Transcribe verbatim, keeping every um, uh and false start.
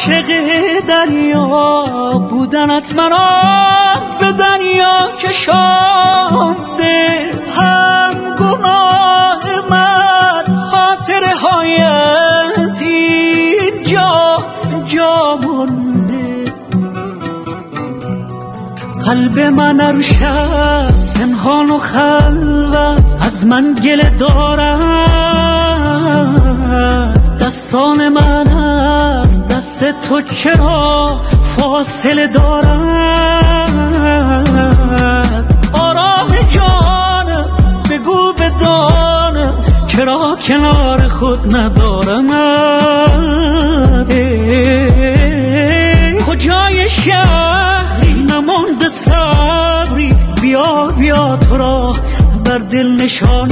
عاشق دریا بودنت مرا به دریا کشانده، هم گناه من خاطره هایت اینجا جا مونده. قلب من هر شب پنهان و خلوت از من گله دارد، دستان من از دست تو چرا فاصله دارد؟ آرام جانم بگو بدانم چرا کنار خود ندارم. کجای شهری نمانده صبری، بیا بیا تو را بر دل نشان